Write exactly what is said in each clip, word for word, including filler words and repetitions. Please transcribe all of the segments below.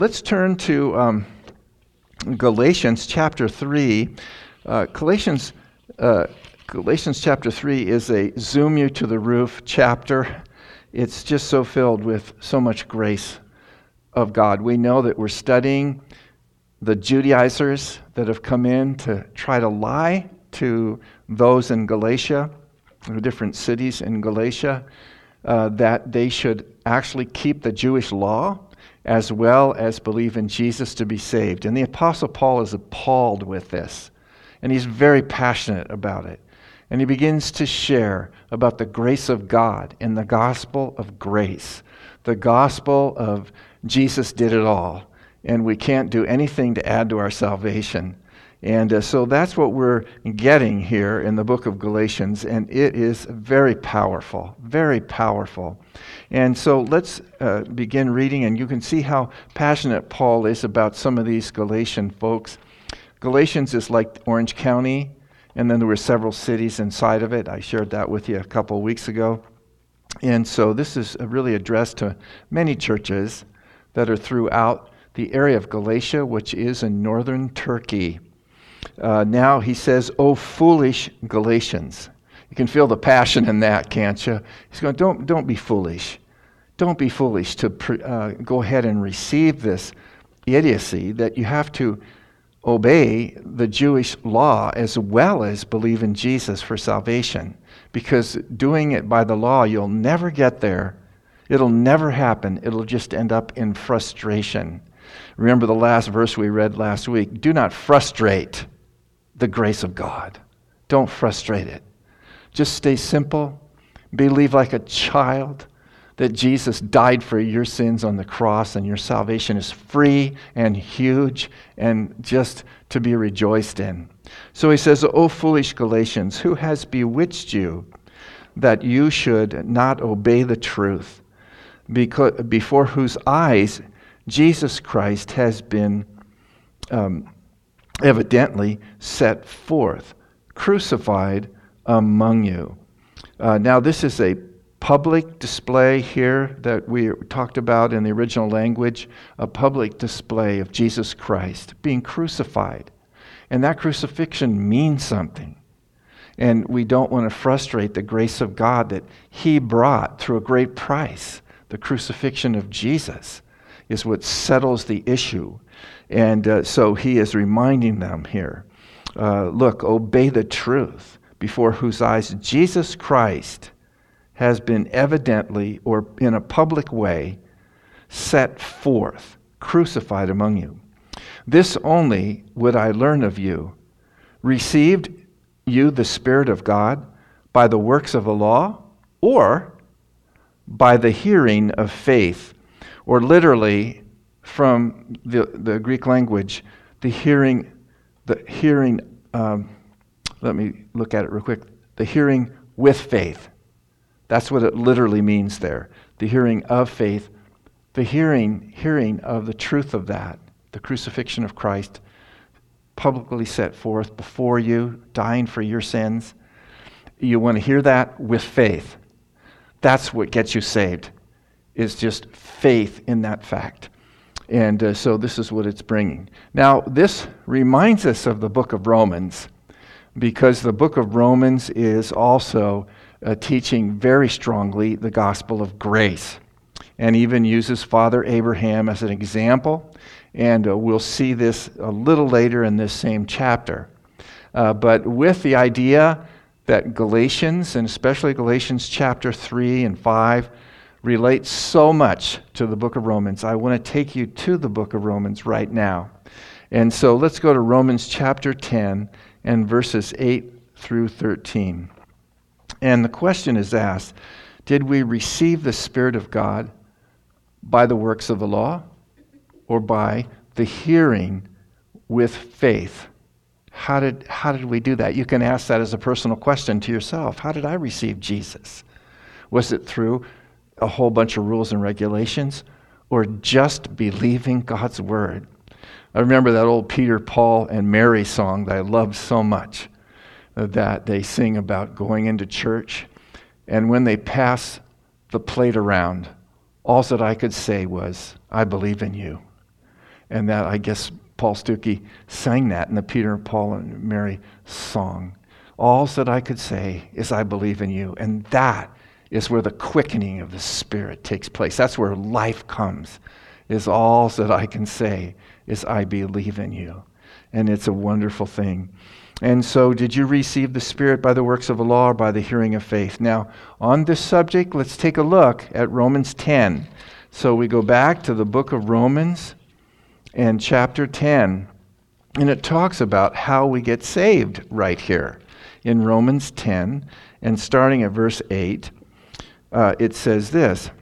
let's turn to um, Galatians chapter three. Uh, Galatians, uh, Galatians chapter three is a zoom you to the roof chapter. It's just so filled with so much grace of God. We know that we're studying the Judaizers that have come in to try to lie to those in Galatia, the different cities in Galatia, uh, that they should actually keep the Jewish law as well as believe in Jesus to be saved. And the Apostle Paul is appalled with this, and he's very passionate about it. And he begins to share about the grace of God in the gospel of grace, the gospel of Jesus did it all, and we can't do anything to add to our salvation. And uh, so that's what we're getting here in the book of Galatians, and it is very powerful, very powerful. And so let's uh, begin reading, and you can see how passionate Paul is about some of these Galatian folks. Galatians is like Orange County, and then there were several cities inside of it. I shared that with you a couple of weeks ago. And so this is really addressed to many churches that are throughout the area of Galatia, which is in northern Turkey. Uh, now he says, "O foolish Galatians." You can feel the passion in that, can't you? He's going, don't, don't be foolish. Don't be foolish to uh, go ahead and receive this idiocy that you have to obey the Jewish law as well as believe in Jesus for salvation. Because doing it by the law, you'll never get there. It'll never happen. It'll just end up in frustration. Remember the last verse we read last week. Do not frustrate the grace of God. Don't frustrate it. Just stay simple. Believe like a child that Jesus died for your sins on the cross, and your salvation is free and huge and just to be rejoiced in. So he says, "O foolish Galatians, who has bewitched you that you should not obey the truth, because before whose eyes Jesus Christ has been um, evidently set forth, crucified among you." Uh, now this is a public display here that we talked about in the original language, a public display of Jesus Christ being crucified. And that crucifixion means something. And we don't want to frustrate the grace of God that he brought through a great price. The crucifixion of Jesus is what settles the issue. And uh, so he is reminding them here, uh, look, obey the truth, before whose eyes Jesus Christ has been evidently, or in a public way, set forth, crucified among you. This only would I learn of you. Received you the Spirit of God by the works of the law, or by the hearing of faith? Or literally, from the, the Greek language, the hearing, the hearing, um, let me look at it real quick, the hearing with faith. That's what it literally means there. The hearing of faith, the hearing, hearing of the truth of that, the crucifixion of Christ, publicly set forth before you, dying for your sins. You want to hear that with faith. That's what gets you saved, is just faith in that fact. And uh, so this is what it's bringing. Now, this reminds us of the book of Romans, because the book of Romans is also uh, teaching very strongly the gospel of grace, and even uses Father Abraham as an example. And uh, we'll see this a little later in this same chapter. Uh, but with the idea that Galatians, and especially Galatians chapter three and five, relate so much to the book of Romans, I want to take you to the book of Romans right now. And so let's go to Romans chapter ten and verses eight through thirteen. And the question is asked, did we receive the Spirit of God by the works of the law, or by the hearing with faith? How did, how did we do that? You can ask that as a personal question to yourself. How did I receive Jesus? Was it through a whole bunch of rules and regulations, or just believing God's word? I remember that old Peter, Paul, and Mary song that I loved so much, uh, that they sing about going into church, and when they pass the plate around, all that I could say was, I believe in you. And that, I guess, Paul Stuckey sang that in the Peter, Paul, and Mary song. All that I could say is I believe in you. And that is where the quickening of the Spirit takes place. That's where life comes, is all that I can say is I believe in you. And it's a wonderful thing. And so, did you receive the Spirit by the works of the law or by the hearing of faith? Now, on this subject, let's take a look at Romans ten. So we go back to the book of Romans and chapter ten. And it talks about how we get saved right here. In Romans ten, and starting at verse eight, uh, it says this,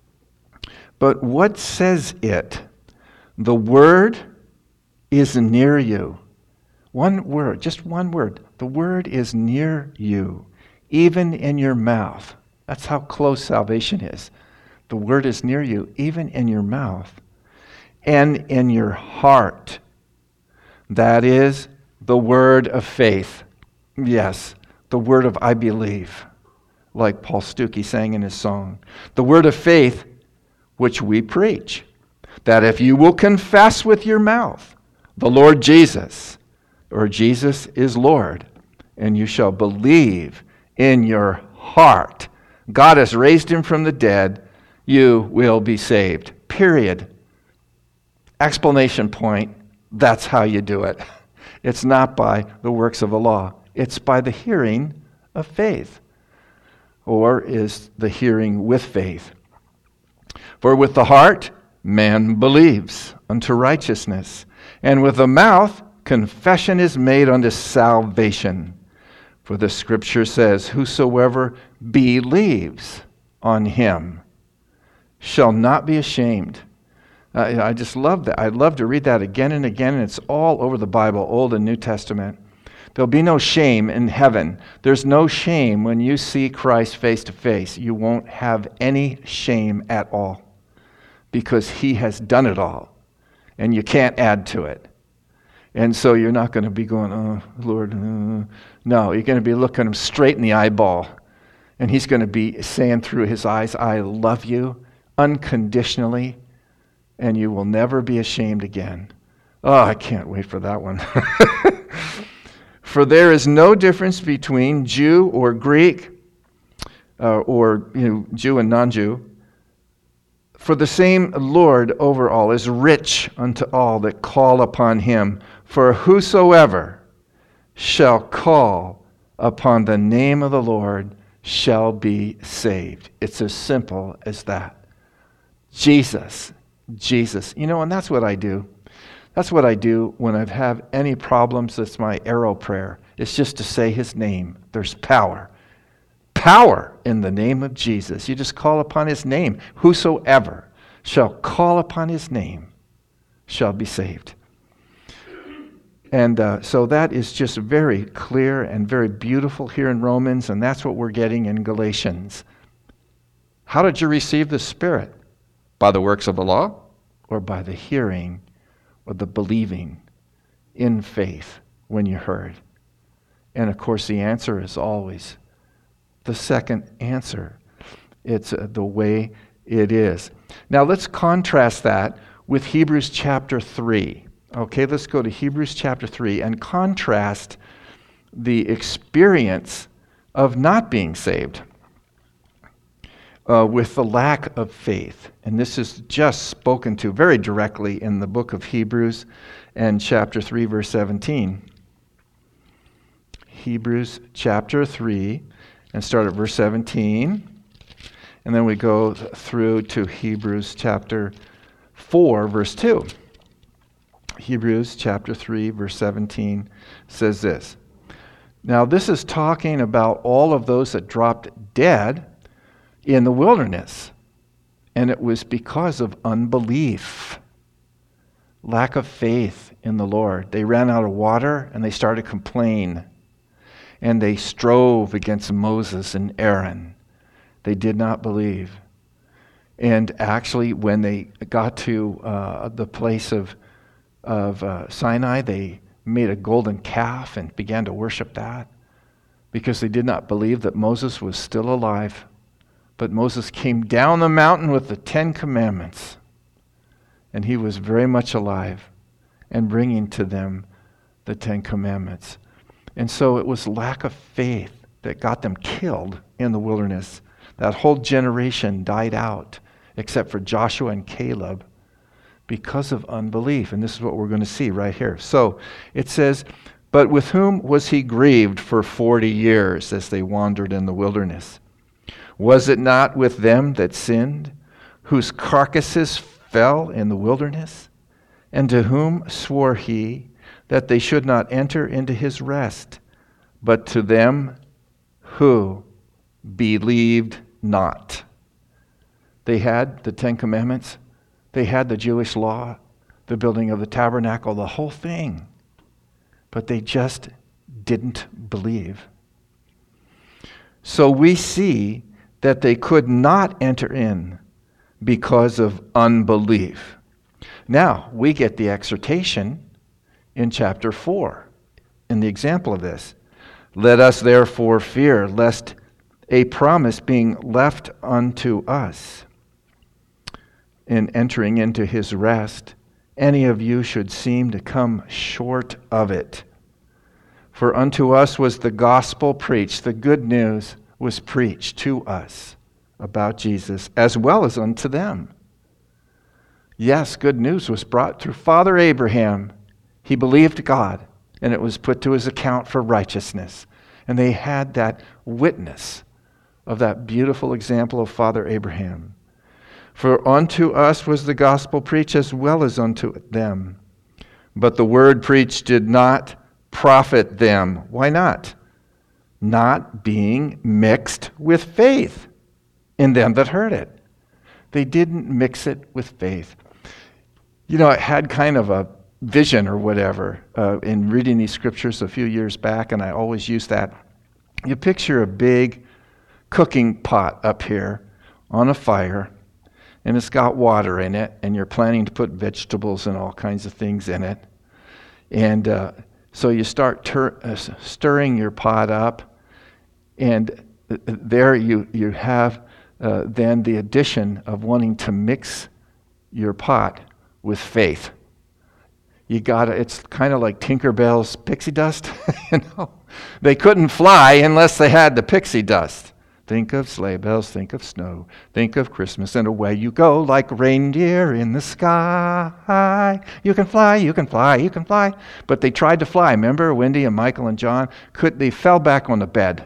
"But what says it? The word is near you." One word, just one word. The word is near you, even in your mouth. That's how close salvation is. The word is near you, even in your mouth and in your heart. That is the word of faith. Yes, the word of I believe, like Paul Stuckey sang in his song. The word of faith, which we preach, that if you will confess with your mouth the Lord Jesus, or Jesus is Lord, and you shall believe in your heart God has raised him from the dead, you will be saved. Period. Explanation point. That's how you do it. It's not by the works of the law. It's by the hearing of faith. Or is the hearing with faith. For with the heart man believes unto righteousness, and with the mouth confession is made unto salvation. For the scripture says, whosoever believes on him shall not be ashamed. Uh, I just love that. I'd love to read that again and again, and it's all over the Bible, Old and New Testament. There'll be no shame in heaven. There's no shame when you see Christ face to face. You won't have any shame at all because he has done it all, and you can't add to it. And so you're not going to be going, oh, Lord, uh. No, you're going to be looking him straight in the eyeball, and he's going to be saying through his eyes, I love you unconditionally, and you will never be ashamed again. Oh, I can't wait for that one. For there is no difference between Jew or Greek, uh, or you know, Jew and non-Jew. For the same Lord over all is rich unto all that call upon him. For whosoever shall call upon the name of the Lord shall be saved. It's as simple as that. Jesus, Jesus. You know, and that's what I do. That's what I do when I have any problems. That's my arrow prayer. It's just to say his name. There's power. Power in the name of Jesus. You just call upon his name. Whosoever shall call upon his name shall be saved. And uh, so that is just very clear and very beautiful here in Romans, and that's what we're getting in Galatians. How did you receive the Spirit? By the works of the law or by the hearing or the believing in faith when you heard? And of course the answer is always the second answer. It's uh, the way it is. Now let's contrast that with Hebrews chapter three. Okay, let's go to Hebrews chapter three and contrast the experience of not being saved uh, with the lack of faith. And this is just spoken to very directly in the book of Hebrews and chapter three, verse seventeen. Hebrews chapter three, and start at verse seventeen. And then we go through to Hebrews chapter four, verse two. Hebrews chapter three, verse seventeen says this. Now this is talking about all of those that dropped dead in the wilderness. And it was because of unbelief, lack of faith in the Lord. They ran out of water and they started to complain. And they strove against Moses and Aaron. They did not believe. And actually, when they got to uh, the place of, of uh, Sinai, they made a golden calf and began to worship that because they did not believe that Moses was still alive. But Moses came down the mountain with the Ten Commandments. and he was very much alive and bringing to them the Ten Commandments. And so it was lack of faith that got them killed in the wilderness. That whole generation died out, except for Joshua and Caleb, because of unbelief. And this is what we're going to see right here. So it says, but with whom was he grieved for forty years as they wandered in the wilderness? Was it not with them that sinned, whose carcasses fell in the wilderness? And to whom swore he that they should not enter into his rest, but to them who believed not? They had the Ten Commandments. They had the Jewish law, the building of the tabernacle, the whole thing. But they just didn't believe. So we see that they could not enter in because of unbelief. Now, we get the exhortation in chapter four, in the example of this. Let us therefore fear, lest a promise being left unto us in entering into his rest, any of you should seem to come short of it. For unto us was the gospel preached, the good news was preached to us about Jesus, as well as unto them. Yes, good news was brought through Father Abraham. He believed God, and it was put to his account for righteousness. And they had that witness of that beautiful example of Father Abraham. For unto us was the gospel preached as well as unto them. But the word preached did not profit them. Why not? Not being mixed with faith in them that heard it. They didn't mix it with faith. You know, I had kind of a vision or whatever uh, in reading these scriptures a few years back, and I always use that. You picture a big cooking pot up here on a fire, and it's got water in it, and you're planning to put vegetables and all kinds of things in it. And uh, so you start tur- uh, stirring your pot up, and there you, you have uh, then the addition of wanting to mix your pot with faith. You gotta, it's kind of like Tinkerbell's pixie dust. You know, they couldn't fly unless they had the pixie dust. Think of sleigh bells, think of snow, think of Christmas, and away you go like reindeer in the sky. You can fly, you can fly, you can fly. But they tried to fly. Remember, Wendy and Michael and John? Could they fell back on the bed.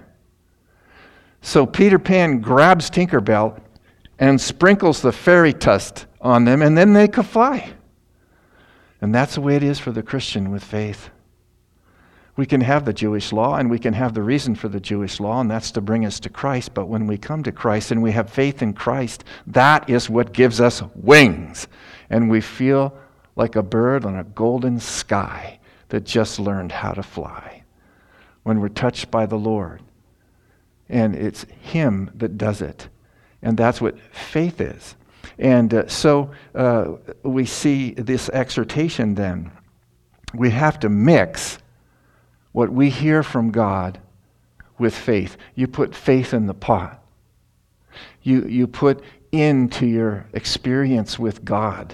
So Peter Pan grabs Tinkerbell and sprinkles the fairy dust on them, and then they could fly. And that's the way it is for the Christian with faith. We can have the Jewish law, and we can have the reason for the Jewish law, and that's to bring us to Christ. But when we come to Christ and we have faith in Christ, that is what gives us wings. And we feel like a bird on a golden sky that just learned how to fly. When we're touched by the Lord. And it's Him that does it. And that's what faith is. And uh, so uh, we see this exhortation then. We have to mix what we hear from God with faith. You put faith in the pot. You, you put into your experience with God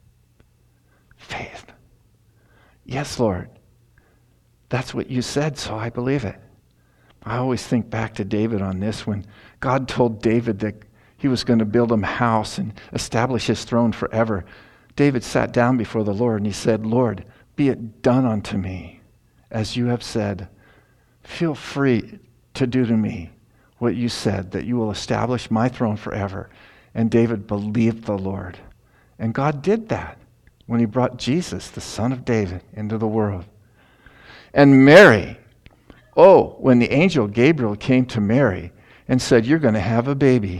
faith. Yes, Lord. That's what you said, so I believe it. I always think back to David on this when God told David that he was going to build him a house and establish his throne forever. David sat down before the Lord and he said, Lord, be it done unto me as you have said. Feel free to do to me what you said, that you will establish my throne forever. And David believed the Lord. And God did that when he brought Jesus, the son of David, into the world. And Mary, oh, when the angel Gabriel came to Mary and said, you're going to have a baby.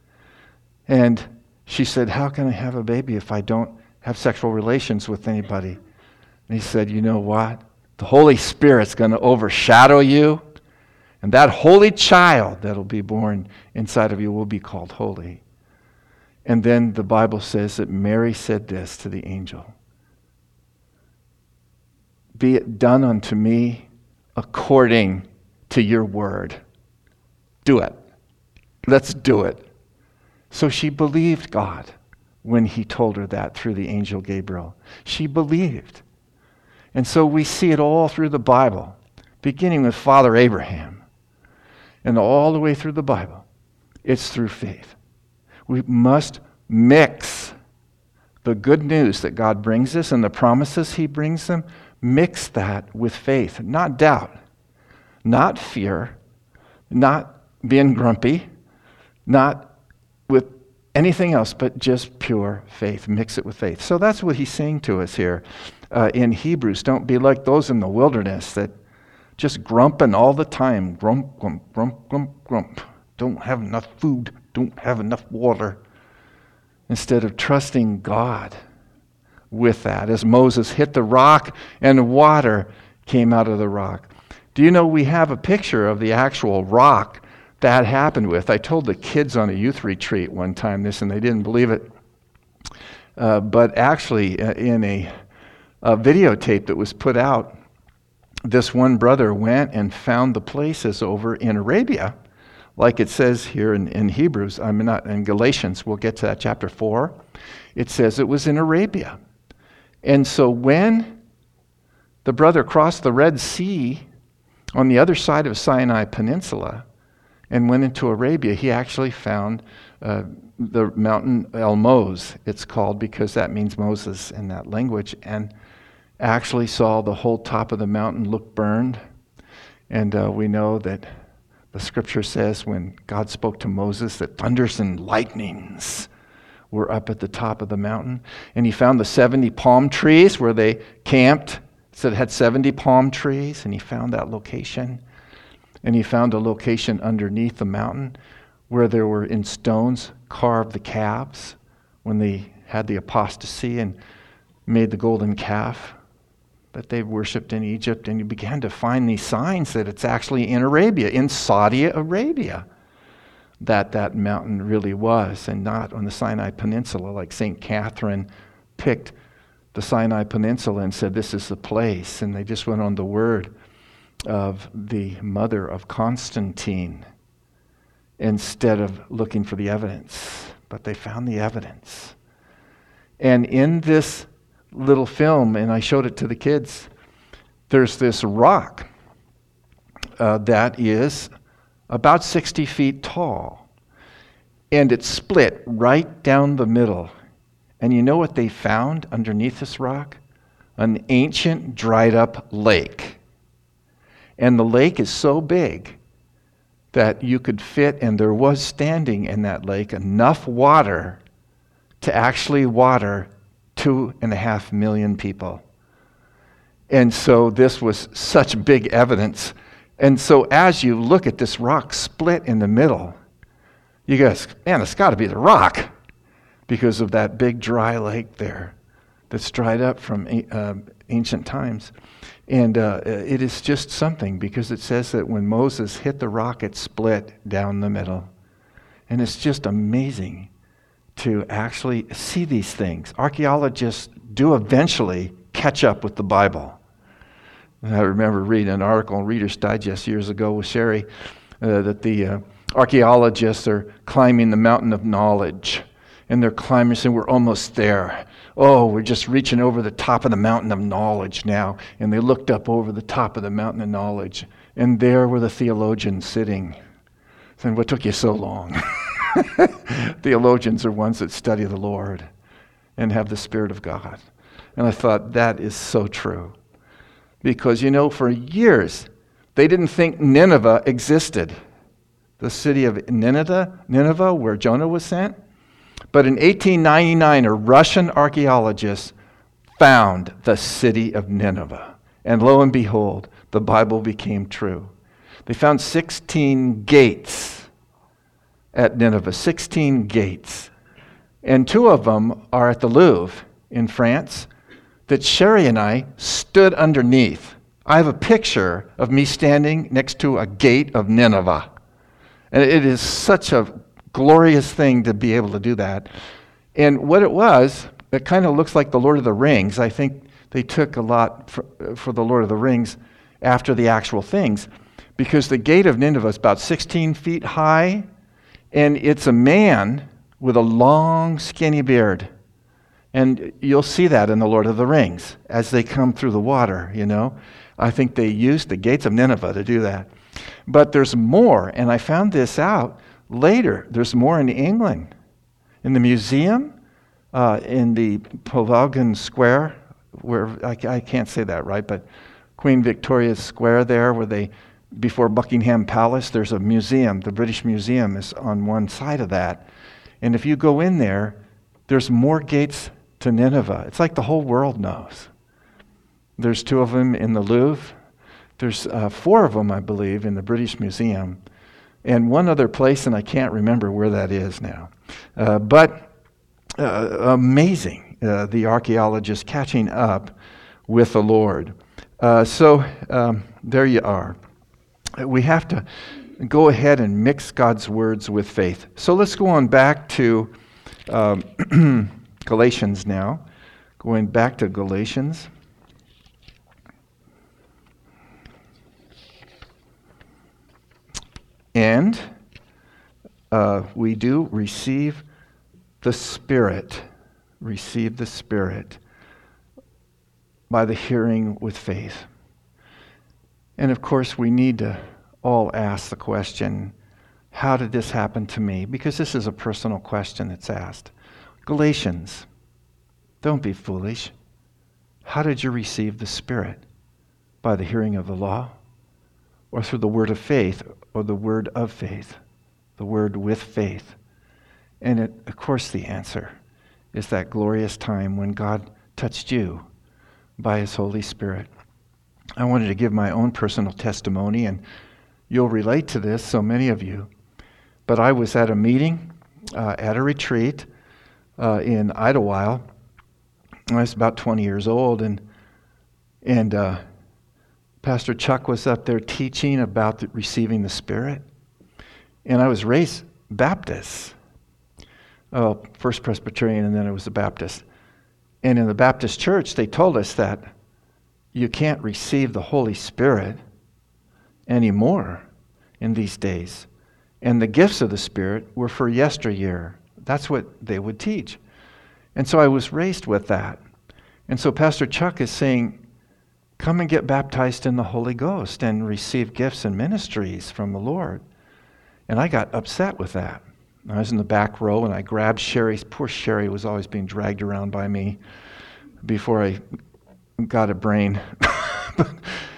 And she said, how can I have a baby if I don't have sexual relations with anybody? And he said, you know what? The Holy Spirit's going to overshadow you, and that holy child that'll be born inside of you will be called holy. And then the Bible says that Mary said this to the angel. Be it done unto me according to your word. Do it. Let's do it. So she believed God when he told her that through the angel Gabriel. She believed. And so we see it all through the Bible, beginning with Father Abraham, and all the way through the Bible. It's through faith. We must mix the good news that God brings us and the promises he brings them, mix that with faith, not doubt, not fear, not being grumpy, not with anything else, but just pure faith. Mix it with faith. So that's what he's saying to us here uh, in Hebrews. Don't be like those in the wilderness that just grumping all the time. Grump, grump, grump, grump, grump. Don't have enough food. Don't have enough water. Instead of trusting God with that. As Moses hit the rock and water came out of the rock. Do you know we have a picture of the actual rock that happened with? I told the kids on a youth retreat one time this, and they didn't believe it. Uh, but actually, uh, in a, a videotape that was put out, this one brother went and found the places over in Arabia, like it says here in, in Hebrews, I mean not in Galatians, we'll get to that chapter four. It says it was in Arabia. And so when the brother crossed the Red Sea on the other side of Sinai Peninsula and went into Arabia, he actually found uh, the mountain El Moz, it's called, because that means Moses in that language, and actually saw the whole top of the mountain look burned. And uh, we know that the scripture says when God spoke to Moses that thunders and lightnings were up at the top of the mountain. And he found the seventy palm trees where they camped. So it had seventy palm trees, and he found that location. And he found a location underneath the mountain where there were in stones carved the calves when they had the apostasy and made the golden calf that they worshipped in Egypt. And you began to find these signs that it's actually in Arabia, in Saudi Arabia, that that mountain really was, and not on the Sinai Peninsula like Saint Catherine picked the Sinai Peninsula and said, this is the place. And they just went on the word of the mother of Constantine instead of looking for the evidence. But they found the evidence. And in this little film, and I showed it to the kids, there's this rock uh, that is about sixty feet tall. And it's split right down the middle. And you know what they found underneath this rock? An ancient dried up lake. And the lake is so big that you could fit, and there was standing in that lake enough water to actually water two and a half million people. And so this was such big evidence. And so as you look at this rock split in the middle, you guys, man, it's got to be the rock because of that big dry lake there that's dried up from uh, ancient times. And uh, it is just something, because it says that when Moses hit the rock, it split down the middle. And it's just amazing to actually see these things. Archaeologists do eventually catch up with the Bible. And I remember reading an article in Reader's Digest years ago with Sherry uh, that the uh, archaeologists are climbing the mountain of knowledge. And they're climbing, saying, we're almost there. Oh, we're just reaching over the top of the mountain of knowledge now. And they looked up over the top of the mountain of knowledge. And there were the theologians sitting, saying, what took you so long? Theologians are ones that study the Lord and have the Spirit of God. And I thought, that is so true. Because, you know, for years, they didn't think Nineveh existed. The city of Nineveh, Nineveh, where Jonah was sent. But in eighteen ninety-nine, a Russian archaeologist found the city of Nineveh. And lo and behold, the Bible became true. They found sixteen gates at Nineveh, sixteen gates. And two of them are at the Louvre in France that Sherry and I stood underneath. I have a picture of me standing next to a gate of Nineveh. And it is such a glorious thing to be able to do that. And what it was, it kind of looks like the Lord of the Rings. I think they took a lot for, for the Lord of the Rings after the actual things, because the gate of Nineveh is about sixteen feet high, and it's a man with a long, skinny beard. And you'll see that in The Lord of the Rings as they come through the water, you know. I think they used the gates of Nineveh to do that. But there's more, and I found this out later. There's more in England. In the museum, uh, in the Trafalgar Square, where, I, I can't say that right, but Queen Victoria's Square there, where they, before Buckingham Palace, there's a museum. The British Museum is on one side of that. And if you go in there, there's more gates to Nineveh. It's like the whole world knows. There's two of them in the Louvre. There's uh, four of them, I believe, in the British Museum. And one other place, and I can't remember where that is now. Uh, but uh, amazing, uh, the archaeologists catching up with the Lord. Uh, so um, there you are. We have to go ahead and mix God's words with faith. So let's go on back to um, Galatians now. Going back to Galatians. And uh, we do receive the Spirit, receive the Spirit by the hearing with faith. And of course, we need to all ask the question, how did this happen to me? Because this is a personal question that's asked. Galatians, don't be foolish. How did you receive the Spirit? By the hearing of the law? Or through the word of faith, or the word of faith, the word with faith? And it, of course, the answer is that glorious time when God touched you by His Holy Spirit. I wanted to give my own personal testimony, and you'll relate to this, so many of you. But I was at a meeting, uh, at a retreat uh, in Idlewild. I was about twenty years old, and and uh, Pastor Chuck was up there teaching about the, receiving the Spirit. And I was raised Baptist. Oh, First Presbyterian, and then I was a Baptist. And in the Baptist church, they told us that you can't receive the Holy Spirit anymore in these days. And the gifts of the Spirit were for yesteryear. That's what they would teach. And so I was raised with that. And so Pastor Chuck is saying, come and get baptized in the Holy Ghost and receive gifts and ministries from the Lord. And I got upset with that. I was in the back row, and I grabbed Sherry. Poor Sherry was always being dragged around by me before I got a brain. but,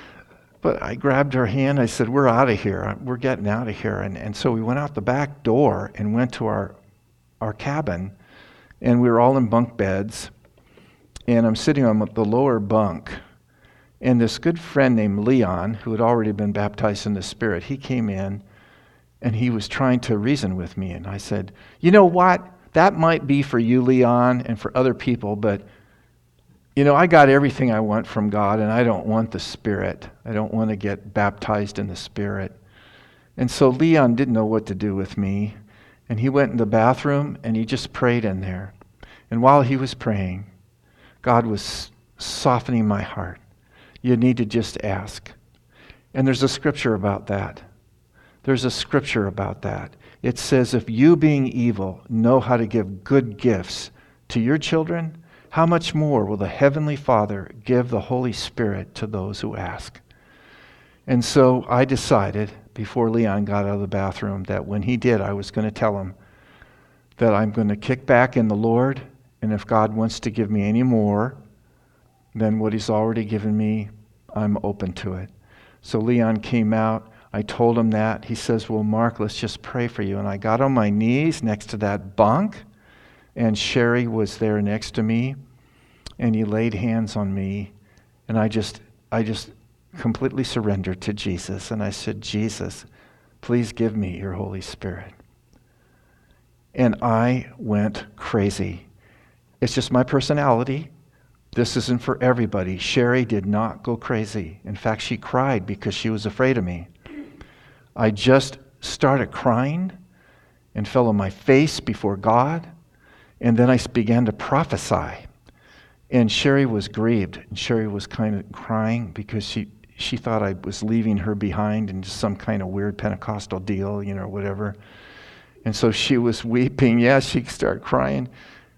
but I grabbed her hand. I said, we're out of here. We're getting out of here. And, and so we went out the back door and went to our, our cabin, and we were all in bunk beds. And I'm sitting on the lower bunk. And this good friend named Leon, who had already been baptized in the Spirit, he came in, and he was trying to reason with me. And I said, you know what? That might be for you, Leon, and for other people, but, you know, I got everything I want from God, and I don't want the Spirit. I don't want to get baptized in the Spirit. And so Leon didn't know what to do with me, and he went in the bathroom, and he just prayed in there. And while he was praying, God was softening my heart. You need to just ask. And there's a scripture about that. There's a scripture about that. It says, if you being evil know how to give good gifts to your children, how much more will the Heavenly Father give the Holy Spirit to those who ask? And so I decided, before Leon got out of the bathroom, that when he did, I was going to tell him that I'm going to kick back in the Lord, and if God wants to give me any more than what He's already given me, I'm open to it. So Leon came out. I told him that. He says, well, Mark, let's just pray for you. And I got on my knees next to that bunk, and Sherry was there next to me, and he laid hands on me, and I just, I just completely surrendered to Jesus. And I said, Jesus, please give me your Holy Spirit. And I went crazy. It's just my personality. This isn't for everybody. Sherry did not go crazy. In fact, she cried because she was afraid of me. I just started crying and fell on my face before God, and then I began to prophesy. And Sherry was grieved, and Sherry was kind of crying because she, she thought I was leaving her behind in just some kind of weird Pentecostal deal, you know, whatever. And so she was weeping. Yeah, she started crying.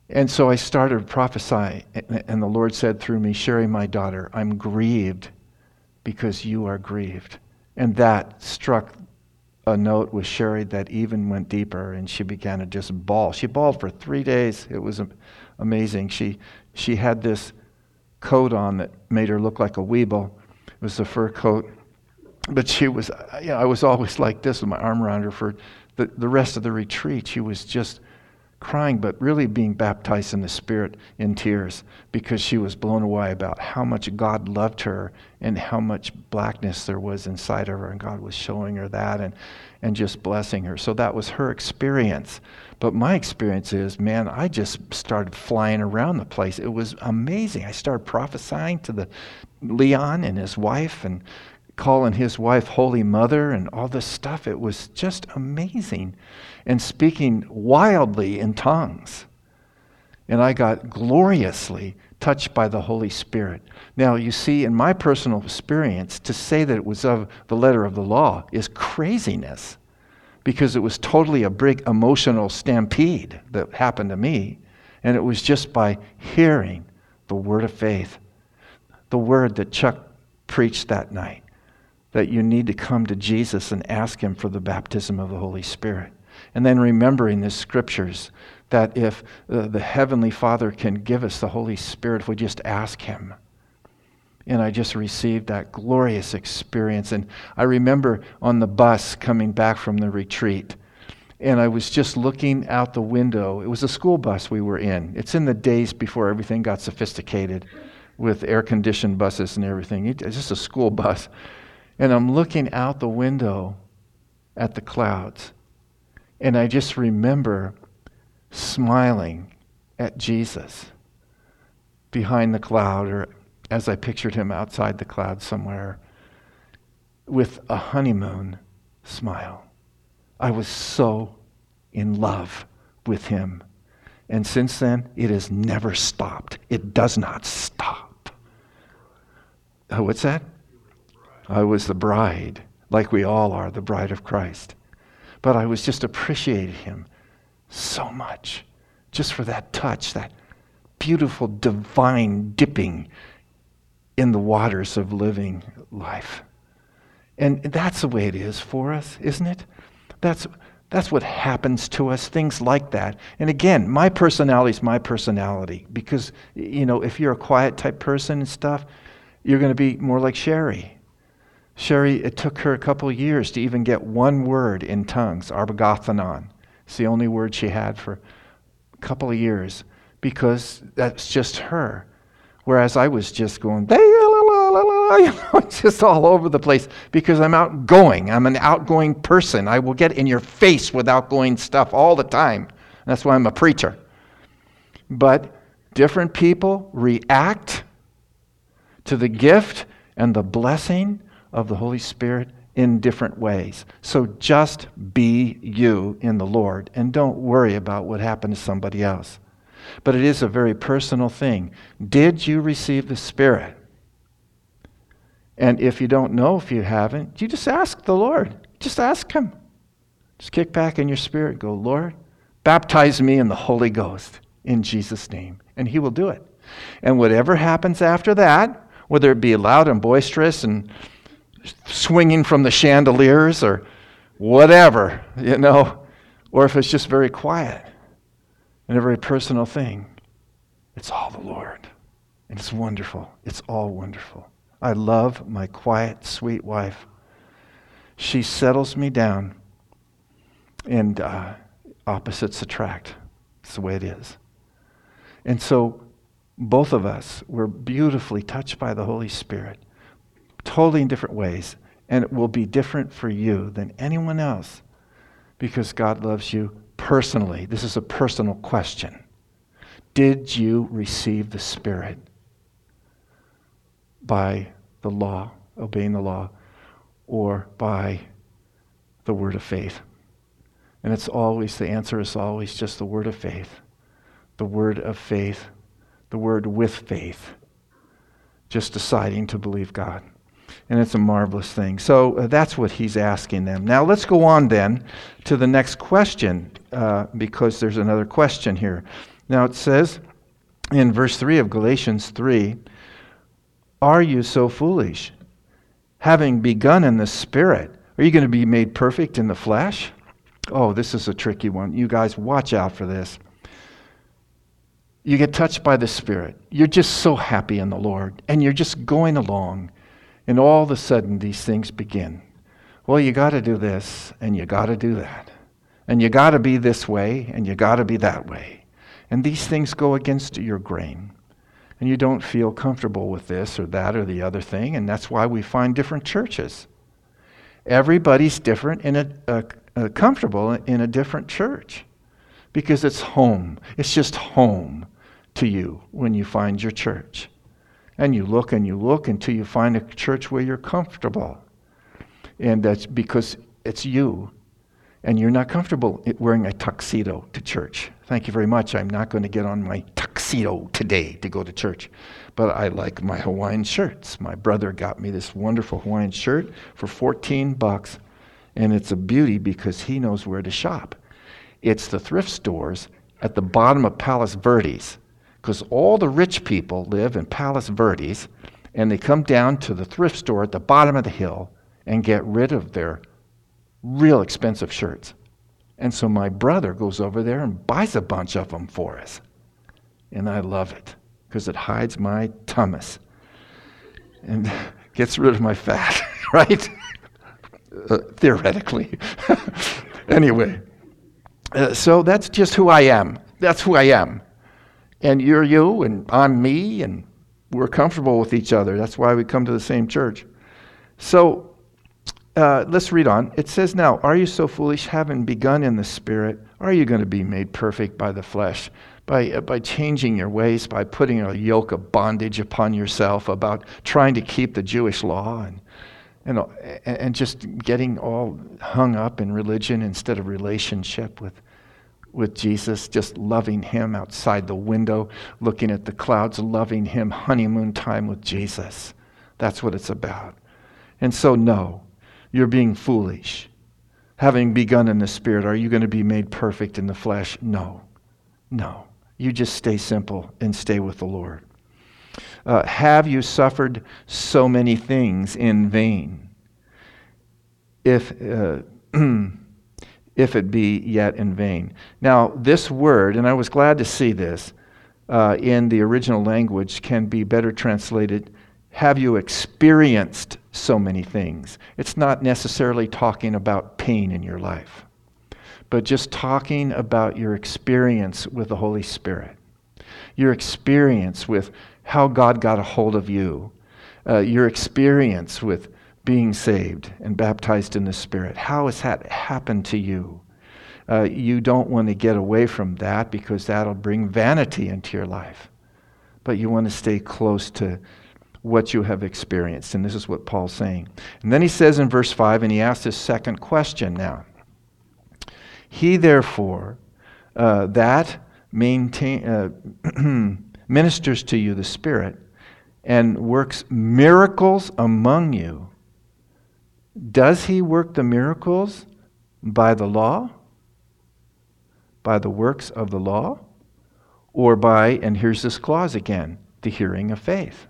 And so I started prophesying, and the Lord said through me, Sherry, my daughter, I'm grieved because you are grieved. And that struck a note with Sherry that even went deeper, and she began to just bawl. She bawled for three days. It was amazing. She she had this coat on that made her look like a weeble. It was a fur coat. But she was, you know, I was always like this with my arm around her for the, the rest of the retreat. She was just crying, but really being baptized in the Spirit in tears, because she was blown away about how much God loved her and how much blackness there was inside of her, and God was showing her that and, and just blessing her. So that was her experience. But my experience is, man, I just started flying around the place. It was amazing. I started prophesying to the Leon and his wife and calling his wife Holy Mother and all this stuff. It was just amazing. And speaking wildly in tongues. And I got gloriously touched by the Holy Spirit. Now, you see, in my personal experience, to say that it was of the letter of the law is craziness, because it was totally a big emotional stampede that happened to me. And it was just by hearing the word of faith, the word that Chuck preached that night, that you need to come to Jesus and ask him for the baptism of the Holy Spirit. And then remembering the scriptures that if uh, the Heavenly Father can give us the Holy Spirit if we just ask him. And I just received that glorious experience. And I remember on the bus coming back from the retreat, and I was just looking out the window. It was a school bus we were in. It's in the days before everything got sophisticated with air-conditioned buses and everything. It's just a school bus. And I'm looking out the window at the clouds. And I just remember smiling at Jesus behind the cloud, or as I pictured him outside the cloud somewhere, with a honeymoon smile. I was so in love with him. And since then, it has never stopped. It does not stop. Oh, what's that? I was the bride, like we all are, the bride of Christ. But I was just appreciating him so much, just for that touch, that beautiful divine dipping in the waters of living life. And that's the way it is for us, isn't it? That's that's what happens to us, things like that. And again, my personality is my personality, because, you know, if you're a quiet type person and stuff, you're going to be more like Sherry. Sherry, it took her a couple of years to even get one word in tongues, arbagathanon. It's the only word she had for a couple of years, because that's just her. Whereas I was just going, you know, just all over the place, because I'm outgoing. I'm an outgoing person. I will get in your face with outgoing stuff all the time. That's why I'm a preacher. But different people react to the gift and the blessing of the Holy Spirit in different ways. So just be you in the Lord, and don't worry about what happened to somebody else. But it is a very personal thing. Did you receive the Spirit? And if you don't know if you haven't, you just ask the Lord. Just ask him. Just kick back in your spirit. Go, Lord, baptize me in the Holy Ghost in Jesus' name. And he will do it. And whatever happens after that, whether it be loud and boisterous and swinging from the chandeliers or whatever, you know, or if it's just very quiet and a very personal thing, it's all the Lord. And it's wonderful. It's all wonderful. I love my quiet, sweet wife. She settles me down, and uh, opposites attract. It's the way it is. And so both of us were beautifully touched by the Holy Spirit, totally in different ways. And it will be different for you than anyone else, because God loves you personally. This is a personal question. Did you receive the Spirit by the law, obeying the law, or by the word of faith? And it's always, the answer is always just the word of faith. The word of faith, the word with faith. Just deciding to believe God. And it's a marvelous thing. So uh, that's what he's asking them. Now let's go on then to the next question, uh, because there's another question here. Now it says in verse three of Galatians three, are you so foolish? Having begun in the Spirit, are you going to be made perfect in the flesh? Oh, this is a tricky one. You guys, watch out for this. You get touched by the Spirit. You're just so happy in the Lord, and you're just going along, and all of a sudden these things begin. Well, you got to do this, and you got to do that. And you got to be this way, and you got to be that way. And these things go against your grain. And you don't feel comfortable with this or that or the other thing, and that's why we find different churches. Everybody's different and a, a, a comfortable in a different church because it's home. It's just home to you when you find your church. And you look and you look until you find a church where you're comfortable. And that's because it's you. And you're not comfortable wearing a tuxedo to church. Thank you very much. I'm not going to get on my tuxedo today to go to church. But I like my Hawaiian shirts. My brother got me this wonderful Hawaiian shirt for fourteen bucks. And it's a beauty because he knows where to shop. It's the thrift stores at the bottom of Palos Verdes. Because all the rich people live in Palos Verdes. And they come down to the thrift store at the bottom of the hill and get rid of their real expensive shirts. And so my brother goes over there and buys a bunch of them for us. And I love it because it hides my tummus and gets rid of my fat, right? Uh, theoretically. Anyway, uh, so that's just who I am. That's who I am. And you're you and I'm me and we're comfortable with each other. That's why we come to the same church. So Uh, let's read on. It says, now, are you so foolish, having begun in the Spirit, are you going to be made perfect by the flesh? By, uh, by changing your ways, by putting a yoke of bondage upon yourself, about trying to keep the Jewish law, and, and, and just getting all hung up in religion instead of relationship with, with Jesus, just loving Him outside the window, looking at the clouds, loving Him, honeymoon time with Jesus. That's what it's about. And so, no. You're being foolish. Having begun in the Spirit, are you going to be made perfect in the flesh? No. No. You just stay simple and stay with the Lord. Uh, have you suffered so many things in vain? If, uh, if it be yet in vain. Now, this word, and I was glad to see this, uh, in the original language can be better translated, have you experienced so many things? It's not necessarily talking about pain in your life, but just talking about your experience with the Holy Spirit, your experience with how God got a hold of you, uh, your experience with being saved and baptized in the Spirit. How has that happened to you? Uh, you don't want to get away from that because that'll bring vanity into your life, but you want to stay close to what you have experienced. And this is what Paul's saying. And then he says in verse five, and he asks his second question now. He therefore uh, that maintain, uh, ministers to you the Spirit and works miracles among you. Does he work the miracles by the law? By the works of the law? Or by, and here's this clause again, the hearing of faith?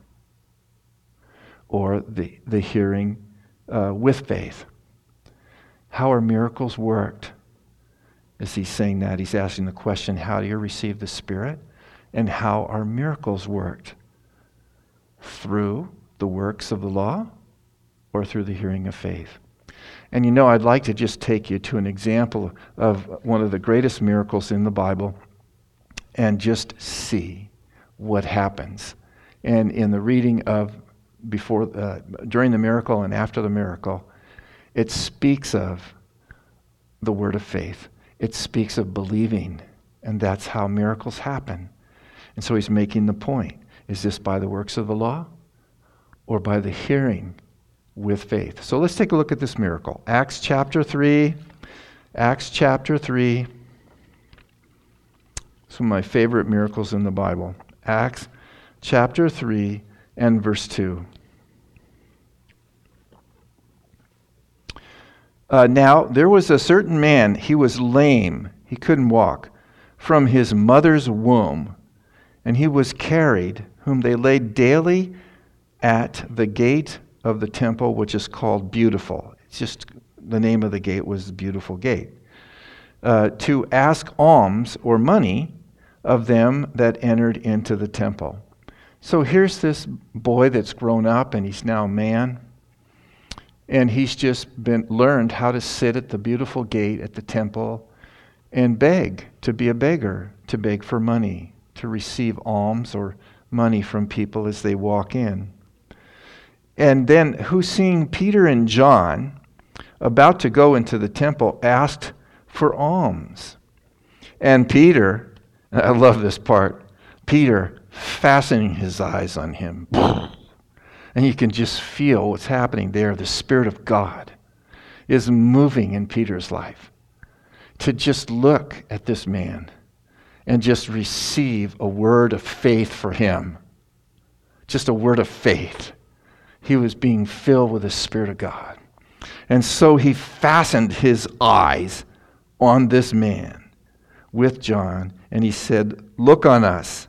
Or the, the hearing uh, with faith. How are miracles worked? As he's saying that, he's asking the question, how do you receive the Spirit? And how are miracles worked? Through the works of the law or through the hearing of faith? And you know, I'd like to just take you to an example of one of the greatest miracles in the Bible and just see what happens. And in the reading of before, uh, during the miracle and after the miracle, it speaks of the word of faith. It speaks of believing, and that's how miracles happen. And so he's making the point. Is this by the works of the law or by the hearing with faith? So let's take a look at this miracle. Acts chapter three. Acts chapter three. Some of my favorite miracles in the Bible. Acts chapter three. And verse two. Uh, now, there was a certain man, he was lame, he couldn't walk, from his mother's womb, and he was carried, whom they laid daily at the gate of the temple, which is called Beautiful. It's just the name of the gate was Beautiful Gate, uh, to ask alms or money of them that entered into the temple. So here's this boy that's grown up, and he's now a man, and he's just been learned how to sit at the beautiful gate at the temple and beg, to be a beggar, to beg for money, to receive alms or money from people as they walk in. And then who, seeing Peter and John about to go into the temple, asked for alms. And Peter, I love this part, Peter fastening his eyes on him. And you can just feel what's happening there. The Spirit of God is moving in Peter's life to just look at this man and just receive a word of faith for him. Just a word of faith. He was being filled with the Spirit of God. And so he fastened his eyes on this man with John, and he said, "Look on us."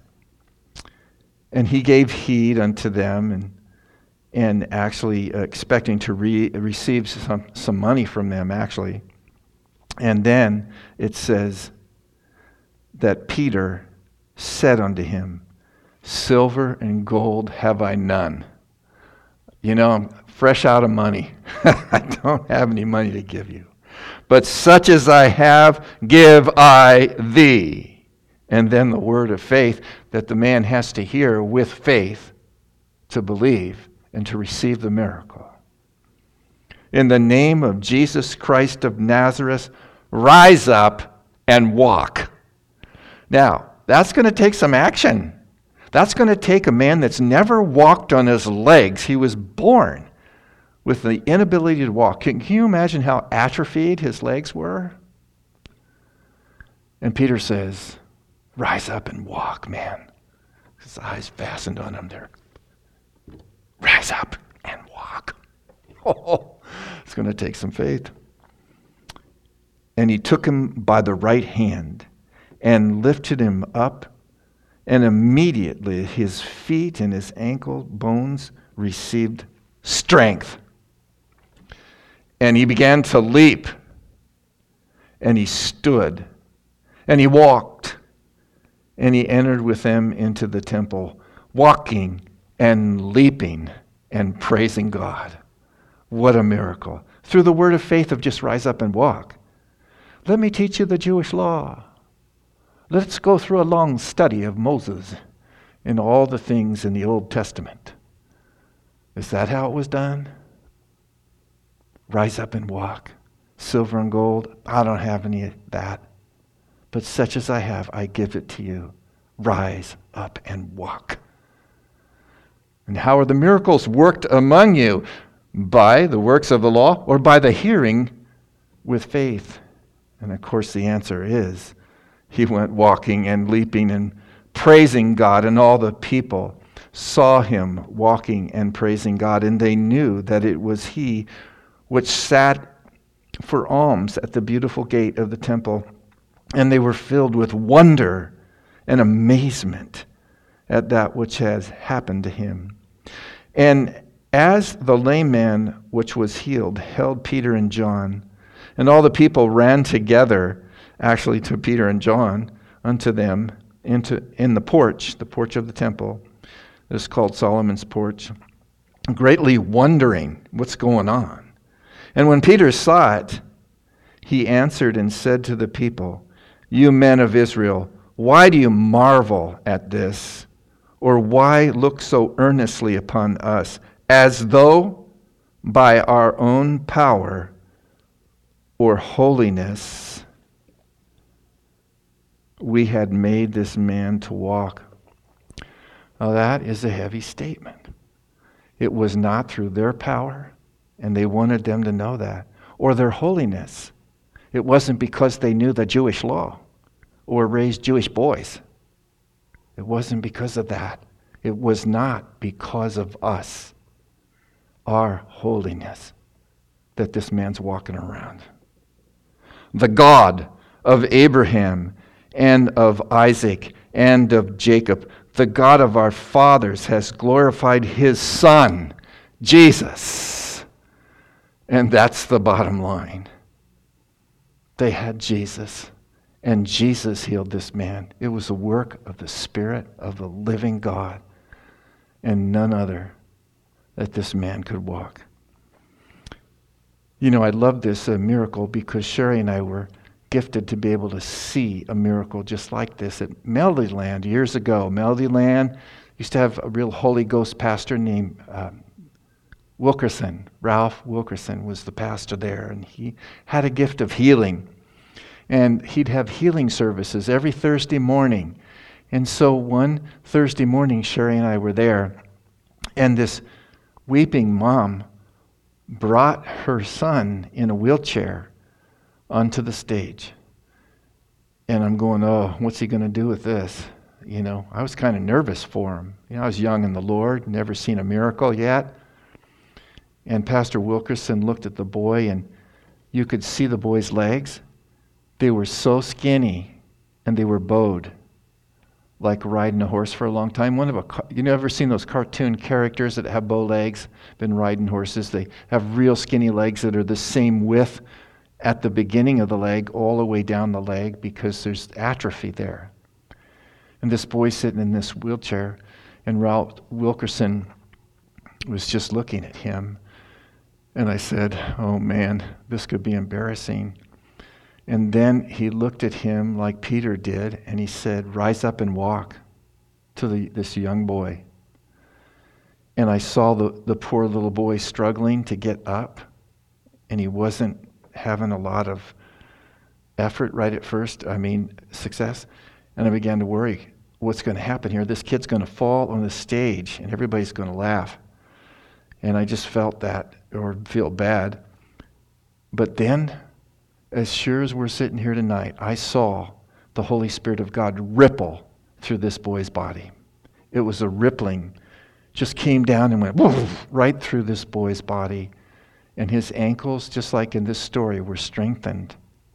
And he gave heed unto them, and and actually expecting to re- receive some, some money from them, actually. And then it says that Peter said unto him, "Silver and gold have I none." You know, I'm fresh out of money. I don't have any money to give you. But such as I have, give I thee. And then the word of faith that the man has to hear with faith to believe and to receive the miracle. In the name of Jesus Christ of Nazareth, rise up and walk. Now, that's going to take some action. That's going to take a man that's never walked on his legs. He was born with the inability to walk. Can, can you imagine how atrophied his legs were? And Peter says, "Rise up and walk, man." His eyes fastened on him there. Rise up and walk. Oh, it's going to take some faith. And he took him by the right hand and lifted him up, and immediately his feet and his ankle bones received strength. And he began to leap, and he stood, and he walked, and he entered with them into the temple, walking and leaping and praising God. What a miracle. Through the word of faith of just rise up and walk. Let me teach you the Jewish law. Let's go through a long study of Moses and all the things in the Old Testament. Is that how it was done? Rise up and walk. Silver and gold, I don't have any of that. But such as I have, I give it to you. Rise up and walk. And how are the miracles worked among you? By the works of the law or by the hearing with faith? And of course the answer is, he went walking and leaping and praising God, and all the people saw him walking and praising God, and they knew that it was he which sat for alms at the beautiful gate of the temple. And they were filled with wonder and amazement at that which has happened to him. And as the lame man which was healed held Peter and John, and all the people ran together, actually to Peter and John, unto them, into in the porch, the porch of the temple. This is called Solomon's porch, greatly wondering what's going on. And when Peter saw it, he answered and said to the people, "You men of Israel, why do you marvel at this? Or why look so earnestly upon us, as though by our own power or holiness we had made this man to walk?" Now that is a heavy statement. It was not through their power, and they wanted them to know that, or their holiness. It wasn't because they knew the Jewish law or raised Jewish boys. It wasn't because of that. It was not because of us, our holiness, that this man's walking around. The God of Abraham and of Isaac and of Jacob. The God of our fathers has glorified his Son, Jesus. And that's the bottom line. They had Jesus, and Jesus healed this man. It was a work of the Spirit of the living God, and none other, that this man could walk. You know, I love this uh, miracle because Sherry and I were gifted to be able to see a miracle just like this at Melodyland years ago. Melodyland used to have a real Holy Ghost pastor named uh, Wilkerson. Ralph Wilkerson was the pastor there, and he had a gift of healing. And he'd have healing services every Thursday morning. And so one Thursday morning, Sherry and I were there, and this weeping mom brought her son in a wheelchair onto the stage. And I'm going, oh, what's he going to do with this? You know, I was kind of nervous for him. You know, I was young in the Lord, never seen a miracle yet. And Pastor Wilkerson looked at the boy, and you could see the boy's legs. They were so skinny, and they were bowed, like riding a horse for a long time. One of a, you ever seen those cartoon characters that have bow legs? Been riding horses. They have real skinny legs that are the same width at the beginning of the leg all the way down the leg because there's atrophy there. And this boy sitting in this wheelchair, and Ralph Wilkerson was just looking at him. And I said, oh man, this could be embarrassing. And then he looked at him like Peter did, and he said, rise up and walk, to the, this young boy. And I saw the, the poor little boy struggling to get up, and he wasn't having a lot of effort right at first, I mean, success. And I began to worry, what's going to happen here? This kid's going to fall on the stage, and everybody's going to laugh. And I just felt that, or feel bad. But then, as sure as we're sitting here tonight, I saw the Holy Spirit of God ripple through this boy's body. It was a rippling, just came down and went woof, right through this boy's body. And his ankles, just like in this story, were strengthened.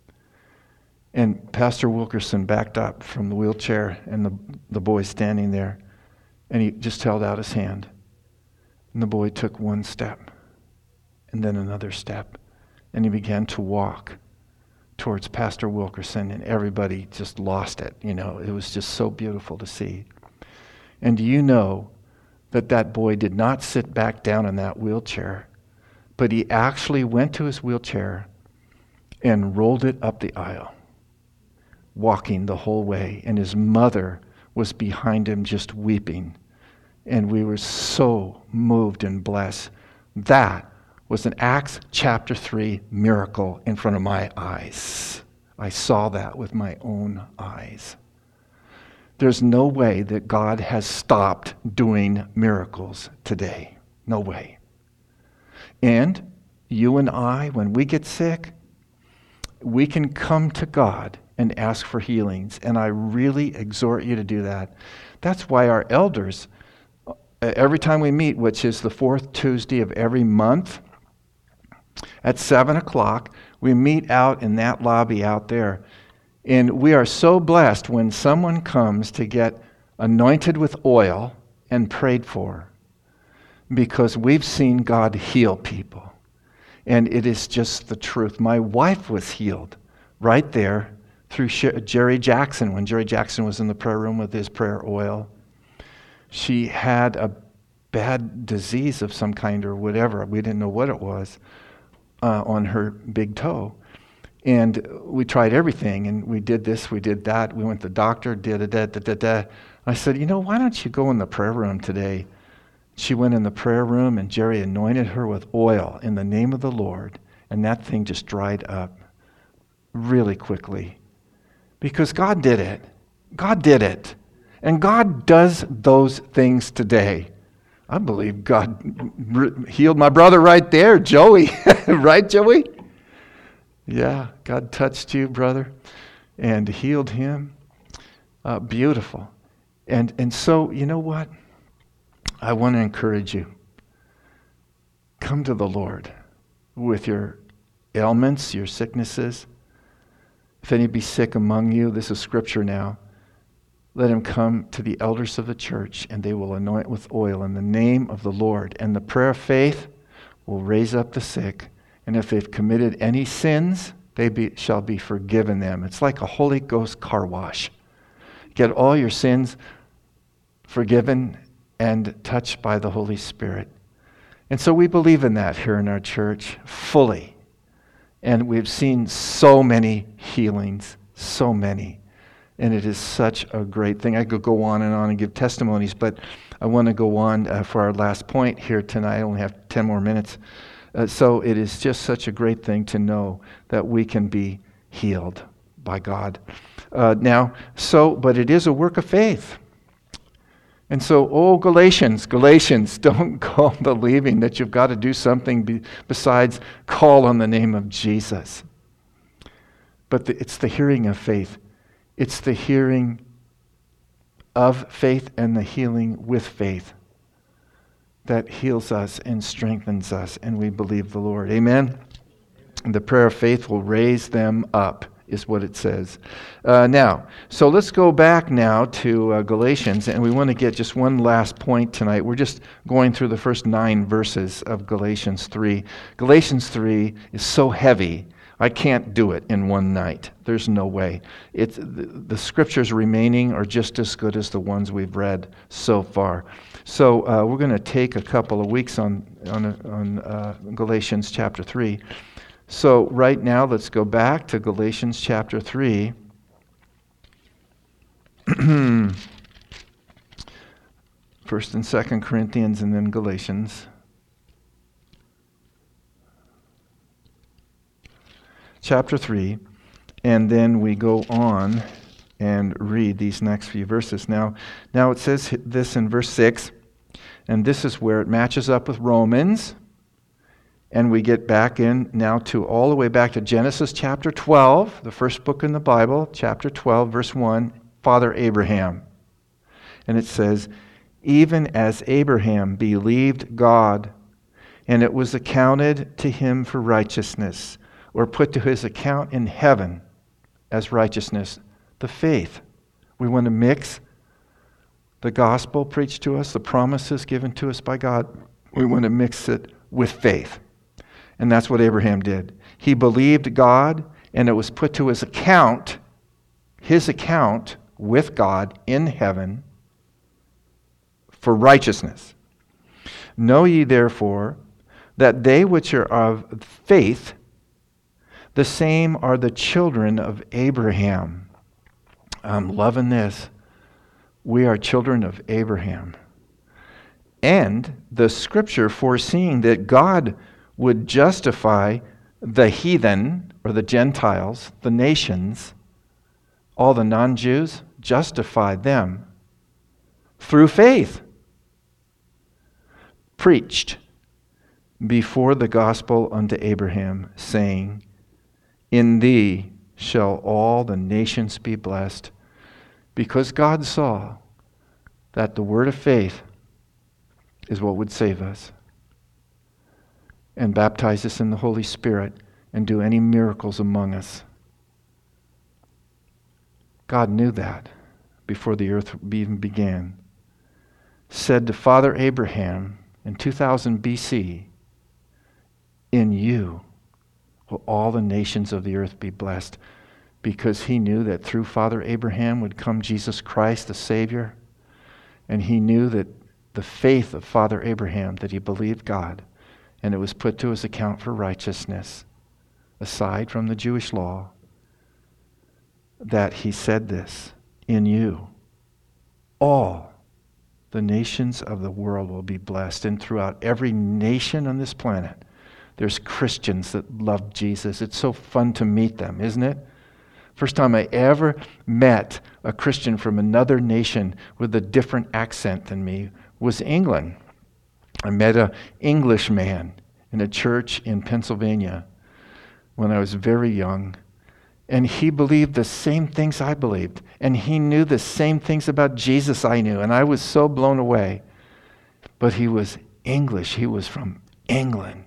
And Pastor Wilkerson backed up from the wheelchair, and the, the boy standing there, and he just held out his hand. And the boy took one step, and then another step, and he began to walk towards Pastor Wilkerson, and everybody just lost it. You know, it was just so beautiful to see. And do you know that that boy did not sit back down in that wheelchair, but he actually went to his wheelchair and rolled it up the aisle, walking the whole way, and his mother was behind him just weeping. And we were so moved and blessed. That was an Acts chapter three miracle in front of my eyes. I saw that with my own eyes. There's no way that God has stopped doing miracles today. No way. And you and I, when we get sick, we can come to God and ask for healings. And I really exhort you to do that. That's why our elders, every time we meet, which is the fourth Tuesday of every month, at seven o'clock, we meet out in that lobby out there. And we are so blessed when someone comes to get anointed with oil and prayed for, because we've seen God heal people. And it is just the truth. My wife was healed right there through Jerry Jackson, when Jerry Jackson was in the prayer room with his prayer oil. She had a bad disease of some kind or whatever. We didn't know what it was. Uh, on her big toe. And we tried everything, and we did this, we did that. We went to the doctor, da da da da da da. I said, you know, why don't you go in the prayer room today? She went in the prayer room, and Jerry anointed her with oil in the name of the Lord, and that thing just dried up really quickly. Because God did it. God did it. And God does those things today. I believe God healed my brother right there, Joey. Right, Joey? Yeah, God touched you, brother, and healed him. Uh, beautiful. And and so, you know what? I want to encourage you. Come to the Lord with your ailments, your sicknesses. If any be sick among you, this is scripture now, let him come to the elders of the church, and they will anoint with oil in the name of the Lord. And the prayer of faith will raise up the sick. And if they've committed any sins, they be, shall be forgiven them. It's like a Holy Ghost car wash. Get all your sins forgiven and touched by the Holy Spirit. And so we believe in that here in our church fully. And we've seen so many healings, so many. And it is such a great thing. I could go on and on and give testimonies, but I want to go on uh, for our last point here tonight. I only have ten more minutes. Uh, so it is just such a great thing to know that we can be healed by God. Uh, now, so, but it is a work of faith. And so, oh, Galatians, Galatians, don't go believing that you've got to do something be, besides call on the name of Jesus. But the, it's the hearing of faith. It's the hearing of faith and the healing with faith that heals us and strengthens us, and we believe the Lord. Amen? And the prayer of faith will raise them up, is what it says. Uh, now, so let's go back now to uh, Galatians, and we want to get just one last point tonight. We're just going through the first nine verses of Galatians three. Galatians three is so heavy, I can't do it in one night. There's no way. It's, the, the scriptures remaining are just as good as the ones we've read so far. So uh, we're going to take a couple of weeks on, on, on uh, Galatians chapter three. So right now, let's go back to Galatians chapter three. First and Second Corinthians, and then Galatians. Chapter three, and then we go on and read these next few verses. Now, now it says this in verse six, and this is where it matches up with Romans, and we get back in now to all the way back to Genesis chapter twelve, the first book in the Bible, chapter twelve, verse one, Father Abraham. And it says, even as Abraham believed God, and it was accounted to him for righteousness, or put to his account in heaven as righteousness, the faith. We want to mix the gospel preached to us, the promises given to us by God. We want to mix it with faith. And that's what Abraham did. He believed God, and it was put to his account, his account with God in heaven for righteousness. Know ye therefore that they which are of faith, the same are the children of Abraham. I'm loving this. We are children of Abraham. And the scripture foreseeing that God would justify the heathen, or the Gentiles, the nations, all the non-Jews, justify them through faith, preached before the gospel unto Abraham, saying, in thee shall all the nations be blessed, because God saw that the word of faith is what would save us and baptize us in the Holy Spirit and do any miracles among us. God knew that before the earth even began. Said to Father Abraham in two thousand B C, in you will all the nations of the earth be blessed, because he knew that through Father Abraham would come Jesus Christ, the Savior, and he knew that the faith of Father Abraham, that he believed God, and it was put to his account for righteousness, aside from the Jewish law, that he said this, in you, all the nations of the world will be blessed. And throughout every nation on this planet, there's Christians that love Jesus. It's so fun to meet them, isn't it? First time I ever met a Christian from another nation with a different accent than me was England. I met an English man in a church in Pennsylvania when I was very young. And he believed the same things I believed. And he knew the same things about Jesus I knew. And I was so blown away. But he was English. He was from England.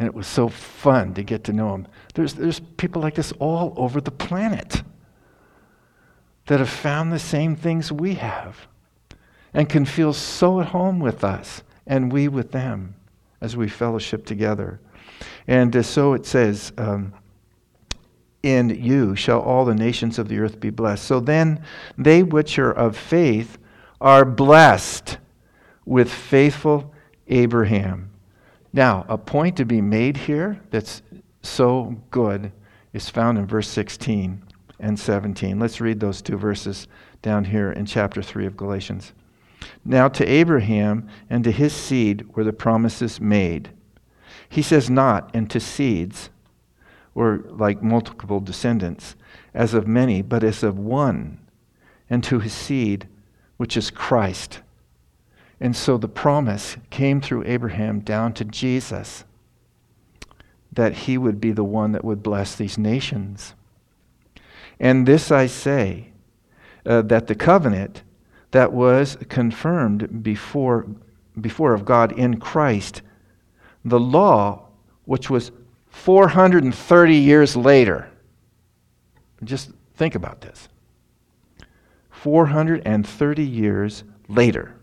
And it was so fun to get to know them. There's, there's people like this all over the planet that have found the same things we have and can feel so at home with us and we with them as we fellowship together. And uh, so it says, um, in you shall all the nations of the earth be blessed. So then they which are of faith are blessed with faithful Abraham. Now, a point to be made here that's so good is found in verse sixteen and seventeen. Let's read those two verses down here in chapter three of Galatians. Now to Abraham and to his seed were the promises made. He says not, and to seeds, or like multiple descendants, as of many, but as of one, and to his seed, which is Christ. And so the promise came through Abraham down to Jesus, that he would be the one that would bless these nations. And this I say, uh, that the covenant that was confirmed before, before of God in Christ, the law, which was four hundred thirty years later. Just think about this. four hundred thirty years later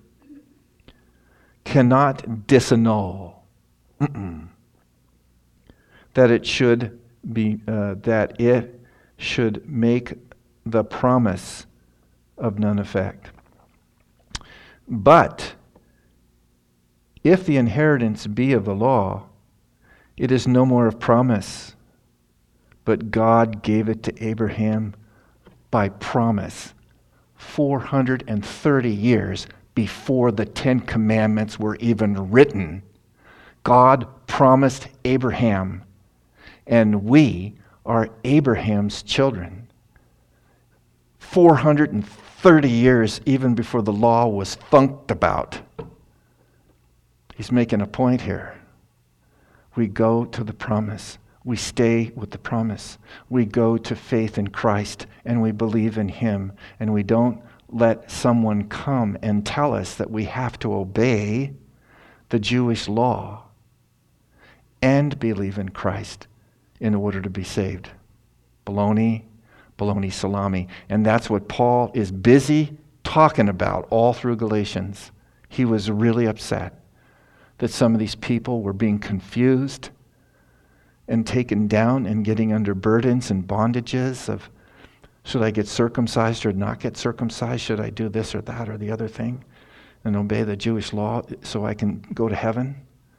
cannot disannul Mm-mm. that it should be uh, that it should make the promise of none effect. But if the inheritance be of the law, it is no more of promise, but God gave it to Abraham by promise four hundred thirty years before the Ten Commandments were even written. God promised Abraham, and we are Abraham's children. four hundred thirty years even before the law was thunked about. He's making a point here. We go to the promise. We stay with the promise. We go to faith in Christ and we believe in Him. And we don't let someone come and tell us that we have to obey the Jewish law and believe in Christ in order to be saved. Baloney, baloney salami. And that's what Paul is busy talking about all through Galatians. He was really upset that some of these people were being confused and taken down and getting under burdens and bondages of, should I get circumcised or not get circumcised? Should I do this or that or the other thing and obey the Jewish law so I can go to heaven?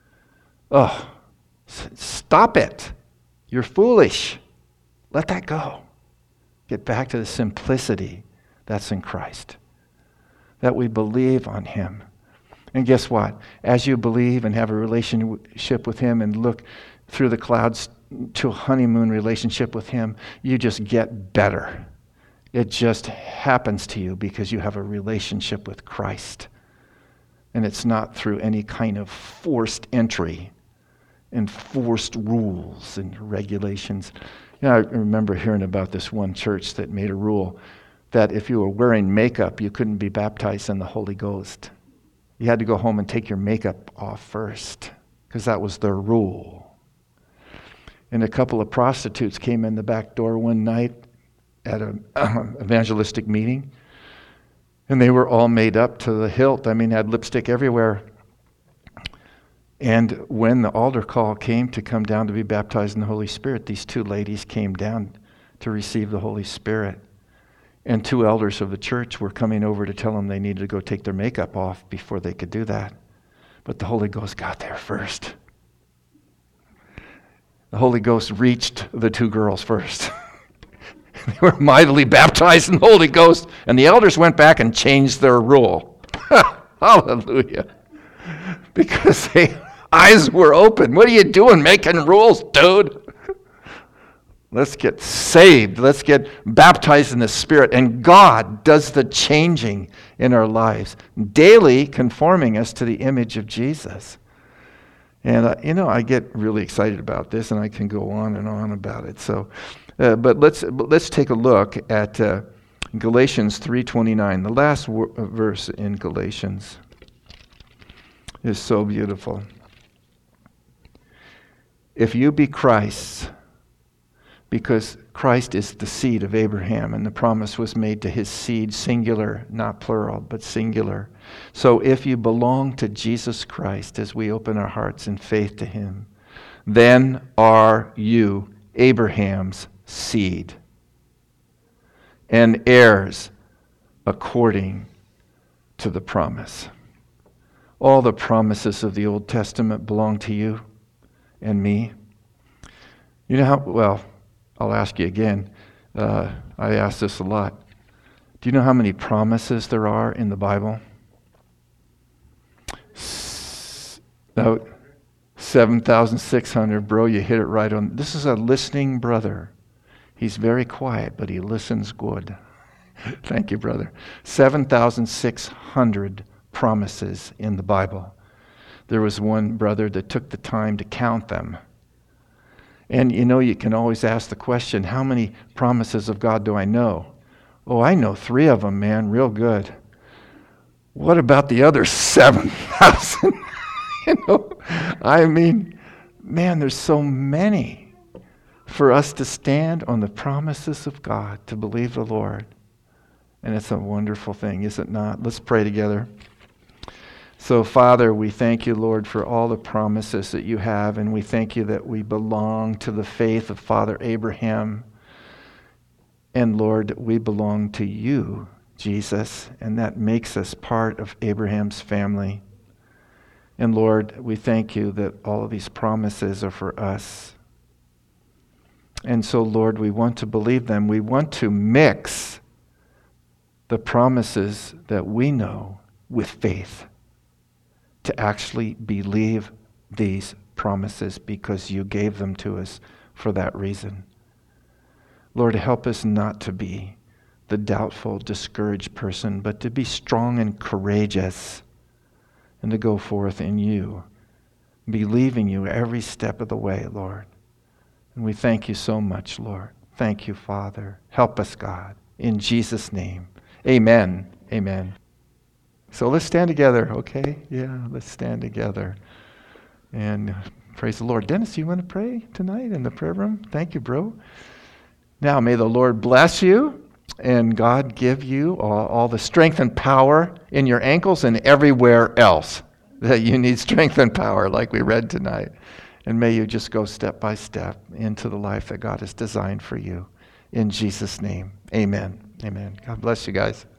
Oh, s- stop it. You're foolish. Let that go. Get back to the simplicity that's in Christ, that we believe on Him. And guess what? As you believe and have a relationship with Him and look through the clouds to a honeymoon relationship with Him, you just get better. It just happens to you because you have a relationship with Christ. And it's not through any kind of forced entry and forced rules and regulations. You know, I remember hearing about this one church that made a rule that if you were wearing makeup, you couldn't be baptized in the Holy Ghost. You had to go home and take your makeup off first, because that was their rule. And a couple of prostitutes came in the back door one night at an evangelistic meeting, and they were all made up to the hilt. I mean, had lipstick everywhere. And when the altar call came to come down to be baptized in the Holy Spirit, these two ladies came down to receive the Holy Spirit. And two elders of the church were coming over to tell them they needed to go take their makeup off before they could do that. But the Holy Ghost got there first. The Holy Ghost reached the two girls first. They were mightily baptized in the Holy Ghost, and the elders went back and changed their rule. Hallelujah. Because their eyes were open. What are you doing making rules, dude? Let's get saved. Let's get baptized in the Spirit. And God does the changing in our lives, daily conforming us to the image of Jesus. And, uh, you know, I get really excited about this, and I can go on and on about it. So, uh, but let's but let's take a look at uh, Galatians three twenty-nine. The last wor- verse in Galatians is so beautiful. if you be Christ's, because Christ is the seed of Abraham, and the promise was made to his seed, singular, not plural, but singular. So if you belong to Jesus Christ as we open our hearts in faith to him, then are you Abraham's seed and heirs according to the promise. All the promises of the Old Testament belong to you and me. You know how, well, I'll ask you again. Uh, I ask this a lot. Do you know how many promises there are in the Bible? S- no, seven thousand six hundred. Bro, you hit it right on. This is a listening brother. He's very quiet, but he listens good. Thank you, brother. seven thousand six hundred promises in the Bible. There was one brother that took the time to count them. And you know, you can always ask the question, how many promises of God do I know? Oh, I know three of them, man, real good. What about the other seven thousand? You know, I mean, man, there's so many for us to stand on the promises of God, to believe the Lord. And it's a wonderful thing, is it not? Let's pray together. So, Father, we thank you, Lord, for all the promises that you have, and we thank you that we belong to the faith of Father Abraham. And, Lord, we belong to you, Jesus, and that makes us part of Abraham's family. And, Lord, we thank you that all of these promises are for us. And so, Lord, we want to believe them. We want to mix the promises that we know with faith, to actually believe these promises because you gave them to us for that reason. Lord, help us not to be the doubtful, discouraged person, but to be strong and courageous and to go forth in you, believing you every step of the way, Lord. And we thank you so much, Lord. Thank you, Father. Help us, God. In Jesus' name, amen. Amen. So let's stand together, okay? Yeah, let's stand together. And praise the Lord. Dennis, you want to pray tonight in the prayer room? Thank you, bro. Now, may the Lord bless you and God give you all, all the strength and power in your ankles and everywhere else that you need strength and power, like we read tonight. And may you just go step by step into the life that God has designed for you. In Jesus' name, amen. Amen. God bless you guys.